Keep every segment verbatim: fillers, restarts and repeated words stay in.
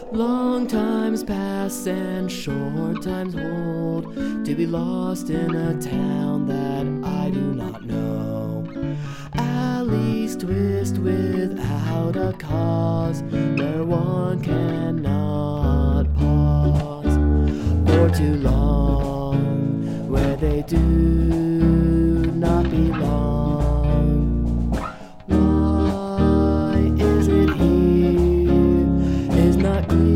Long times pass and short times hold, to be lost in a town that I do not know. Alleys twist without a cause, where one cannot pause for too long, where they do not belong. Why is it here is not clear.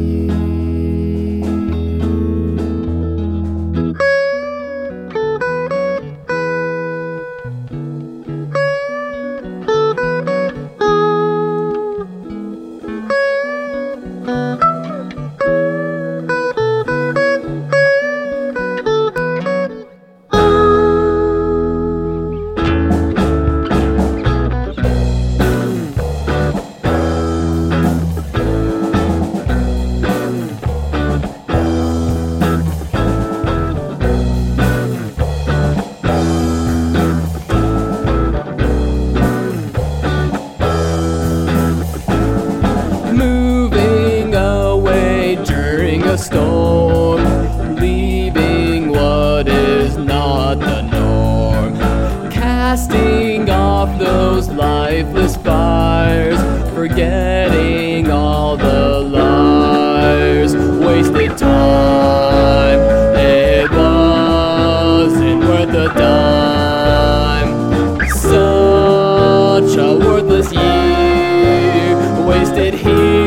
A storm, leaving what is not the norm, casting off those lifeless fires, forgetting all the liars, wasted time, it wasn't worth a dime, such a worthless year, wasted here.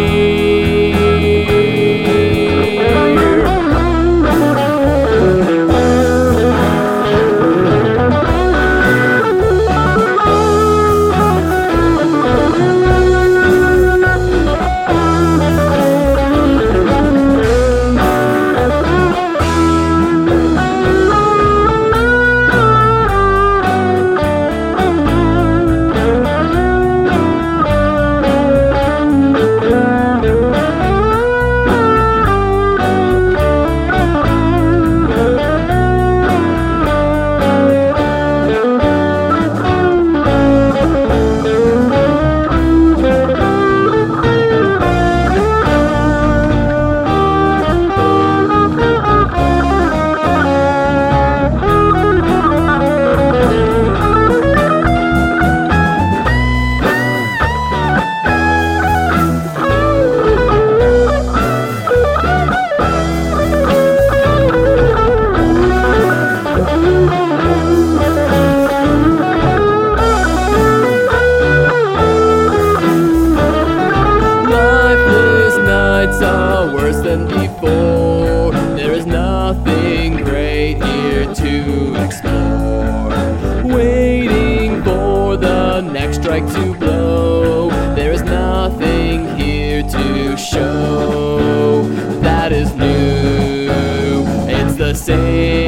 Are worse than before. There is nothing great here to explore. Waiting for the next strike to blow. There is nothing here to show that is new. It's the same